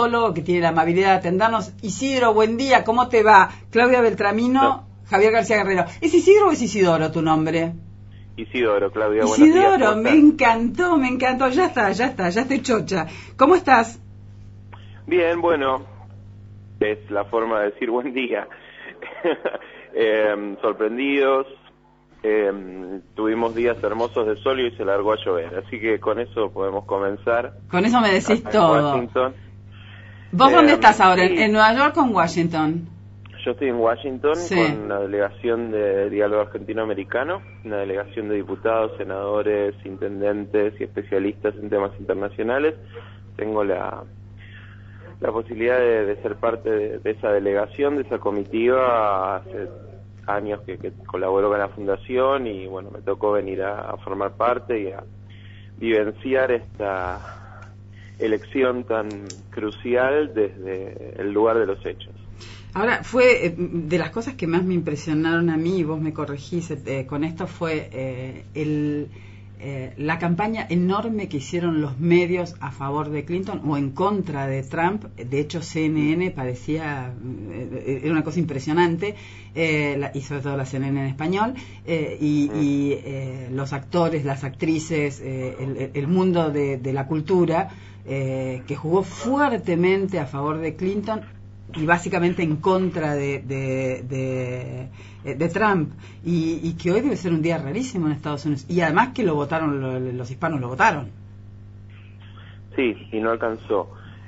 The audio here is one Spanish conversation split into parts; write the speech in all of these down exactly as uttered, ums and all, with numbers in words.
politólogo que tiene la amabilidad de atendernos. Isidro, buen día, ¿cómo te va? Claudia Beltramino, no. Javier García Guerrero. ¿Es Isidro o es Isidoro tu nombre? Isidoro, Claudia, buenos Isidoro, días. me encantó, me encantó. Ya está, ya está, ya estoy chocha. ¿Cómo estás? Bien, bueno, es la forma de decir buen día. eh, sorprendidos, eh, tuvimos días hermosos de sol y se largó a llover, así que con eso podemos comenzar. Con eso me decís todo. Washington. ¿Vos eh, dónde estás ahora? sí. ¿En Nueva York o en Washington? Yo estoy en Washington, sí. con una delegación de diálogo argentino-americano, una delegación de diputados, senadores, intendentes y especialistas en temas internacionales. Tengo la, la posibilidad de, de ser parte de, de esa delegación, de esa comitiva. Hace años que, que colaboro con la fundación y bueno, me tocó venir a, a formar parte y a vivenciar esta elección tan crucial desde el lugar de los hechos. Ahora, fue eh, de las cosas que más me impresionaron a mí, y vos me corregís eh, con esto, fue eh, el, eh, la campaña enorme que hicieron los medios a favor de Clinton o en contra de Trump. De hecho, C N N parecía, eh, era una cosa impresionante, eh, la, y sobre todo la C N N en español, eh, y, y eh, los actores, las actrices, eh, el, el mundo de, de la cultura, eh, que jugó fuertemente a favor de Clinton y básicamente en contra de de, de, de Trump, y, y que hoy debe ser un día rarísimo en Estados Unidos, y además que lo votaron, lo, los hispanos lo votaron. Sí, y no alcanzó.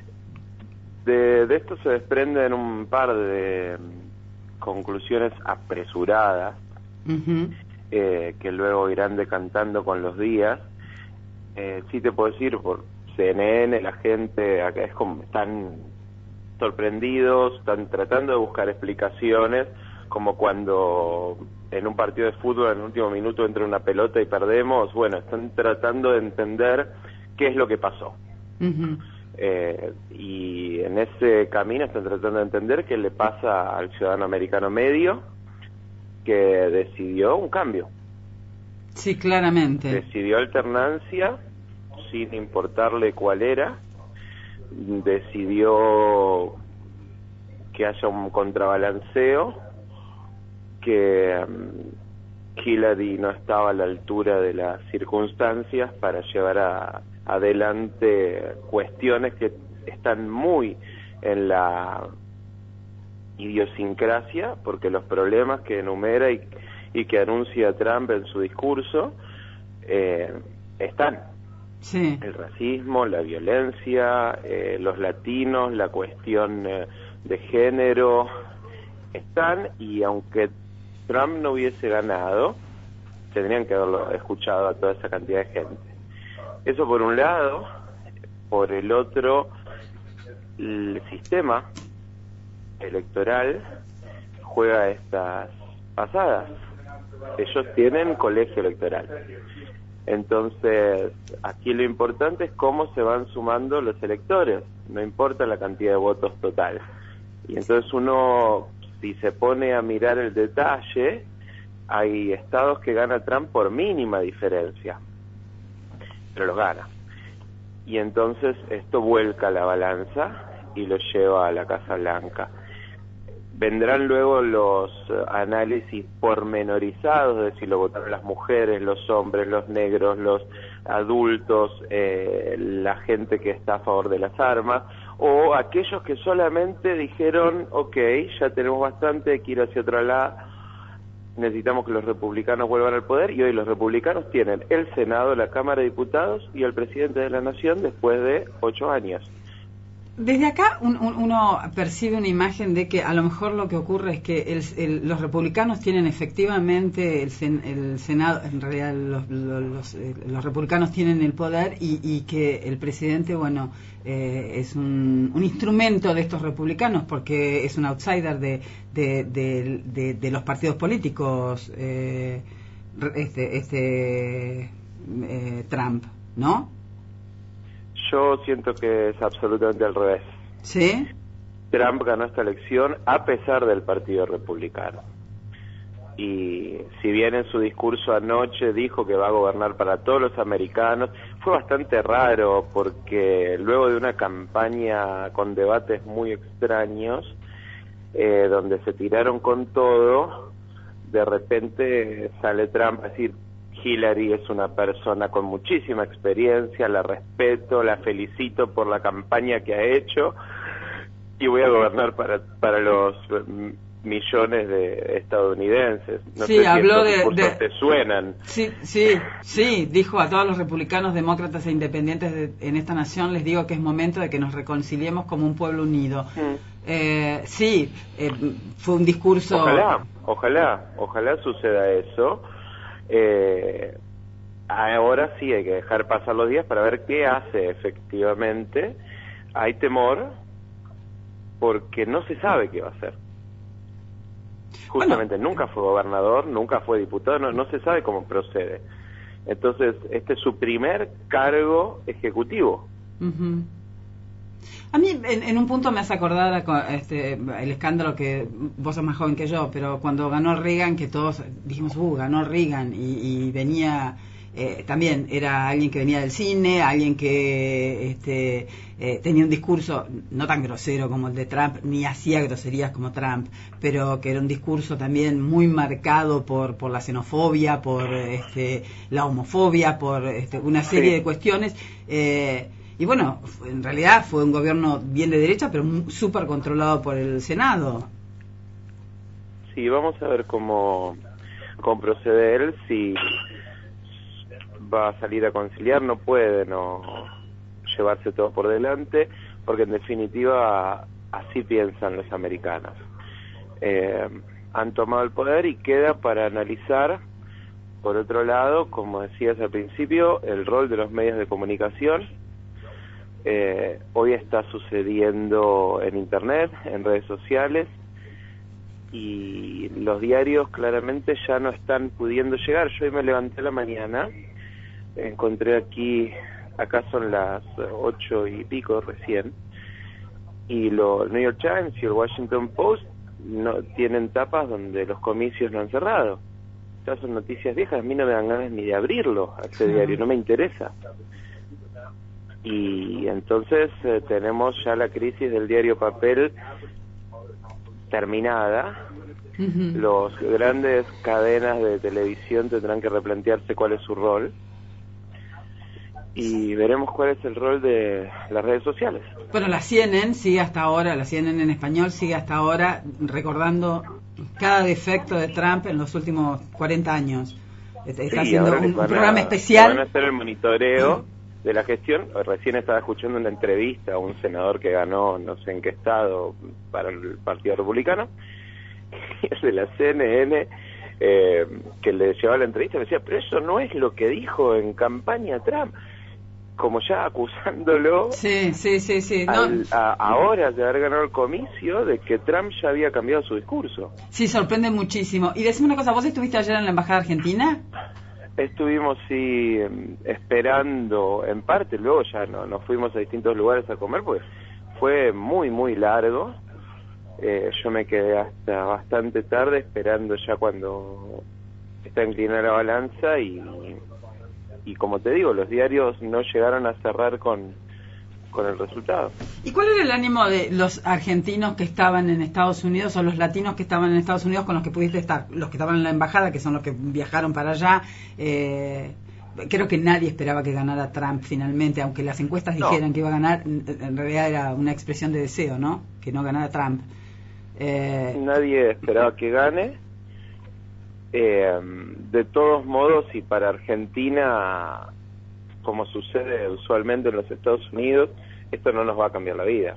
De, de esto se desprenden un par de conclusiones apresuradas, uh-huh. eh, que luego irán decantando con los días. Eh, sí te puedo decir, por C N N, la gente acá es como están sorprendidos, están tratando de buscar explicaciones, como cuando en un partido de fútbol en el último minuto entra una pelota y perdemos. Bueno, están tratando de entender qué es lo que pasó. Uh-huh. eh, y en ese camino están tratando de entender qué le pasa al ciudadano americano medio que decidió un cambio. Sí, claramente. Decidió alternancia sin importarle cuál era. Decidió que haya un contrabalanceo, que um, Hillary no estaba a la altura de las circunstancias para llevar a, adelante cuestiones que están muy en la idiosincrasia, porque los problemas que enumera y, y que anuncia Trump en su discurso eh, están. Sí. El racismo, la violencia, eh, los latinos, la cuestión eh, de género, están, y aunque Trump no hubiese ganado, tendrían que haberlo escuchado a toda esa cantidad de gente. Eso por un lado. Por el otro, el sistema electoral juega estas pasadas. Ellos tienen colegio electoral. Entonces, aquí lo importante es cómo se van sumando los electores, no importa la cantidad de votos total. Y entonces uno, si se pone a mirar el detalle, hay estados que gana Trump por mínima diferencia, pero los gana. Y entonces esto vuelca la balanza y lo lleva a la Casa Blanca. Vendrán luego los uh, análisis pormenorizados de si lo votaron las mujeres, los hombres, los negros, los adultos, eh, la gente que está a favor de las armas, o aquellos que solamente dijeron, ok, ya tenemos bastante, hay que ir hacia otro lado, necesitamos que los republicanos vuelvan al poder, y hoy los republicanos tienen el Senado, la Cámara de Diputados y el presidente de la Nación después de ocho años. Desde acá un, un, uno percibe una imagen de que a lo mejor lo que ocurre es que el, el, los republicanos tienen efectivamente el, sen, el Senado, en realidad los, los, los, eh, los republicanos tienen el poder, y, y que el presidente, bueno, eh, es un, un instrumento de estos republicanos porque es un outsider de, de, de, de, de los partidos políticos, eh, este, este eh, Trump, ¿no? Yo siento que es absolutamente al revés. ¿Sí? Trump ganó esta elección a pesar del Partido Republicano. y si bien en su discurso anoche dijo que va a gobernar para todos los americanos, fue bastante raro porque luego de una campaña con debates muy extraños, eh, donde se tiraron con todo, de repente sale Trump a decir: Hillary es una persona con muchísima experiencia, la respeto, la felicito por la campaña que ha hecho y voy a gobernar para, para los millones de estadounidenses. No sí, sé habló si estos de, de... te suenan. Sí, sí, sí, dijo a todos los republicanos, demócratas e independientes de, en esta nación, les digo que es momento de que nos reconciliemos como un pueblo unido. Mm. Eh, sí, eh, fue un discurso... Ojalá, ojalá, ojalá suceda eso. Eh, ahora sí hay que dejar pasar los días para ver qué hace efectivamente. Hay temor porque no se sabe qué va a hacer. Justamente, bueno, nunca fue gobernador, nunca fue diputado, no, no se sabe cómo procede. Entonces, este es su primer cargo ejecutivo. Uh-huh. A mí, en, en un punto me hace acordar a, este, el escándalo que vos sos más joven que yo, pero cuando ganó Reagan, que todos dijimos, uh, ganó Reagan, y, y venía, eh, también era alguien que venía del cine, alguien que este, eh, tenía un discurso no tan grosero como el de Trump, ni hacía groserías como Trump, pero que era un discurso también muy marcado por, por la xenofobia, por este, la homofobia, por este, una serie sí. de cuestiones. Eh, Y bueno, en realidad fue un gobierno bien de derecha, pero súper controlado por el Senado. Sí, vamos a ver cómo, cómo procede él, si va a salir a conciliar, no puede no llevarse todo por delante, porque en definitiva así piensan los americanos. Eh, han tomado el poder y queda para analizar, por otro lado, como decías al principio, el rol de los medios de comunicación. Eh, hoy está sucediendo en internet, en redes sociales, y los diarios claramente ya no están pudiendo llegar. Yo hoy me levanté a la mañana, encontré aquí, acá son las ocho y pico recién, y lo, el New York Times y el Washington Post no tienen tapas donde los comicios no han cerrado. Estas son noticias viejas, a mí no me dan ganas ni de abrirlo a este diario, no me interesa. Y entonces eh, tenemos ya la crisis del diario papel terminada. Uh-huh. Los grandes cadenas de televisión tendrán que replantearse cuál es su rol y veremos cuál es el rol de las redes sociales. Bueno, la C N N sigue hasta ahora, la C N N en español sigue hasta ahora recordando cada defecto de Trump en los últimos cuarenta años. Está sí, haciendo un, un programa a, especial. Van a hacer el monitoreo de la gestión. Recién estaba escuchando una entrevista a un senador que ganó no sé en qué estado para el Partido Republicano, y el de la C N N eh, que le llevaba la entrevista me decía, pero eso no es lo que dijo en campaña Trump, como ya acusándolo sí, sí, sí, sí. Al, no. a, a horas de haber ganado el comicio de que Trump ya había cambiado su discurso. Sí, sorprende muchísimo. Y decime una cosa, ¿vos estuviste ayer en la Embajada Argentina? Estuvimos, sí, esperando, en parte, luego ya no, nos fuimos a distintos lugares a comer, pues fue muy, muy largo. Eh, yo me quedé hasta bastante tarde esperando ya cuando está inclinada la balanza y, y como te digo, los diarios no llegaron a cerrar con, con el resultado. ¿Y cuál era el ánimo de los argentinos que estaban en Estados Unidos o los latinos que estaban en Estados Unidos con los que pudiste estar? Los que estaban en la embajada, que son los que viajaron para allá. Eh, creo que nadie esperaba que ganara Trump finalmente, aunque las encuestas no. dijeran que iba a ganar, en realidad era una expresión de deseo, ¿no? Que no ganara Trump. Eh, nadie esperaba que gane. Eh, de todos modos, y para Argentina, como sucede usualmente en los Estados Unidos, esto no nos va a cambiar la vida.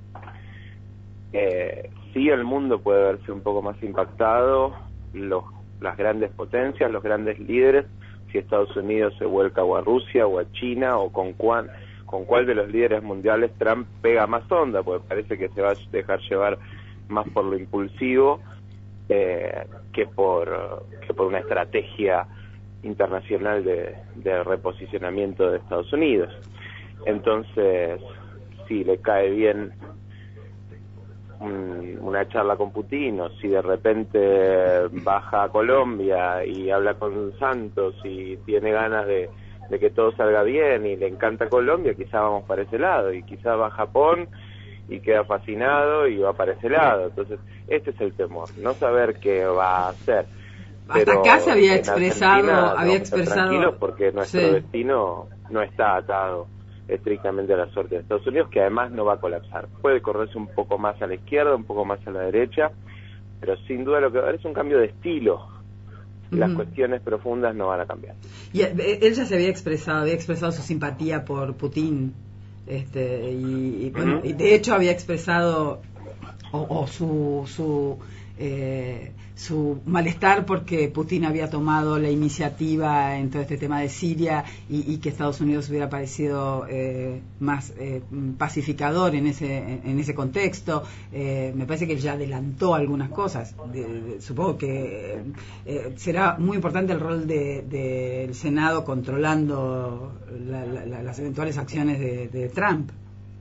Eh, sí, el mundo puede verse un poco más impactado, los, las grandes potencias, los grandes líderes, si Estados Unidos se vuelca o a Rusia o a China, o con cuál, con cuál de los líderes mundiales Trump pega más onda, porque parece que se va a dejar llevar más por lo impulsivo eh, que por que por una estrategia internacional de, de reposicionamiento de Estados Unidos. Entonces, sí, le cae bien un, una charla con Putin, o si de repente baja a Colombia y habla con Santos y tiene ganas de, de que todo salga bien y le encanta Colombia, quizá vamos para ese lado, y quizá va a Japón y queda fascinado y va para ese lado. Entonces, este es el temor, no saber qué va a hacer. Hasta Pero acá se había expresado, había expresado, tranquilos porque nuestro sí. destino no está atado estrictamente a la suerte de Estados Unidos, que además no va a colapsar. Puede correrse un poco más a la izquierda, un poco más a la derecha, pero sin duda lo que va a haber es un cambio de estilo. Las uh-huh. cuestiones profundas no van a cambiar. Y él ya se había expresado, había expresado su simpatía por Putin, este, y, y, bueno, uh-huh. y de hecho había expresado o, o su su eh, su malestar porque Putin había tomado la iniciativa en todo este tema de Siria y, y que Estados Unidos hubiera parecido eh, más eh, pacificador en ese en ese contexto. Eh, me parece que él ya adelantó algunas cosas. De, de, supongo que eh, será muy importante el rol del de, de Senado controlando la, la, las eventuales acciones de, de Trump.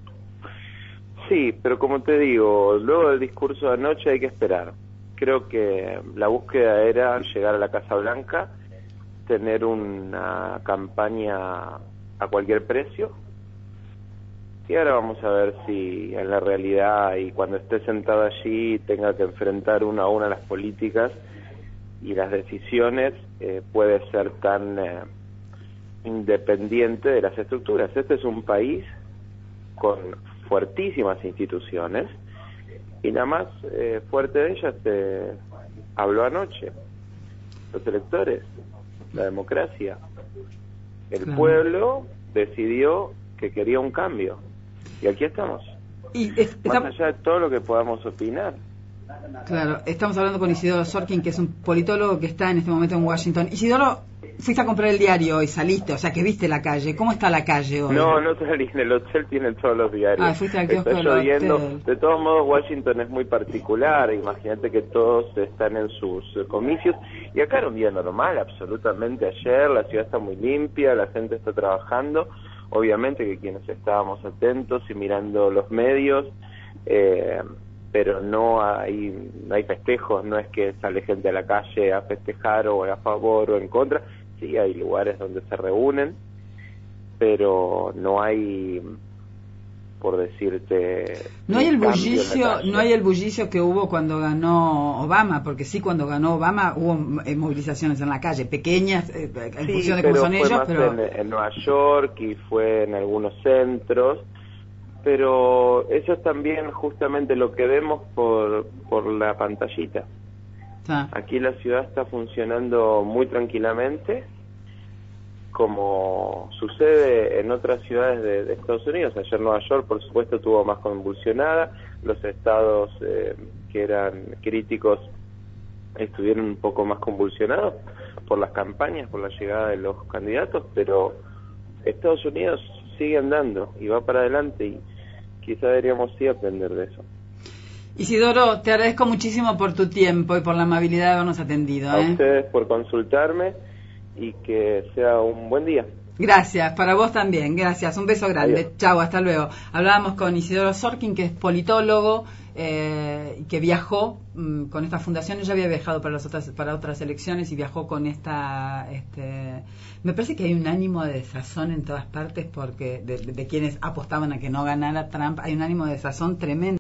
Sí, pero como te digo, luego del discurso de anoche hay que esperar. Creo que la búsqueda era llegar a la Casa Blanca, tener una campaña a cualquier precio, y ahora vamos a ver si en la realidad y cuando esté sentado allí tenga que enfrentar una a una las políticas y las decisiones, eh, puede ser tan eh, independiente de las estructuras. Este es un país con fuertísimas instituciones, y la más eh, fuerte de ellas se habló anoche: los electores, la democracia. El claro. pueblo decidió que quería un cambio, y aquí estamos. Y es, más está... allá de todo lo que podamos opinar. Claro, estamos hablando con Isidoro Sorkin, que es un politólogo que está en este momento en Washington. Isidoro, fuiste a comprar el diario y saliste, o sea que viste la calle. ¿Cómo está la calle hoy? No, no salí, en el hotel tienen todos los diarios. Ah, fuiste al kiosco está lloviendo. De todos modos, Washington es muy particular. Imagínate que todos están en sus eh, comicios. Y acá era un día normal, absolutamente. Ayer la ciudad está muy limpia, la gente está trabajando. Obviamente que quienes estábamos atentos y mirando los medios... Eh, pero no hay no hay festejos, no es que sale gente a la calle a festejar o a favor o en contra. Sí, hay lugares donde se reúnen, pero no hay, por decirte, no hay el bullicio, no hay el bullicio que hubo cuando ganó Obama, porque sí, cuando ganó Obama hubo eh, movilizaciones en la calle, pequeñas, eh, en sí, función de cómo son ellos, pero en, en Nueva York y fue en algunos centros. Pero eso es también justamente lo que vemos por, por la pantallita. Ah. Aquí la ciudad está funcionando muy tranquilamente, como sucede en otras ciudades de, de Estados Unidos. Ayer Nueva York, por supuesto, tuvo más convulsionada. Los estados eh, que eran críticos estuvieron un poco más convulsionados por las campañas, por la llegada de los candidatos, pero Estados Unidos sigue andando y va para adelante, y quizá deberíamos sí aprender de eso. Isidoro, te agradezco muchísimo por tu tiempo y por la amabilidad de habernos atendido. A ¿eh? ustedes por consultarme, y que sea un buen día. Gracias, para vos también, gracias, un beso grande. Adiós. Chau, hasta luego. Hablábamos con Isidoro Sorkin, que es politólogo, eh, que viajó mmm, con esta fundación. Ya había viajado para las otras para otras elecciones y viajó con esta... este me parece que hay un ánimo de desazón en todas partes, porque de, de, de quienes apostaban a que no ganara Trump, hay un ánimo de desazón tremendo.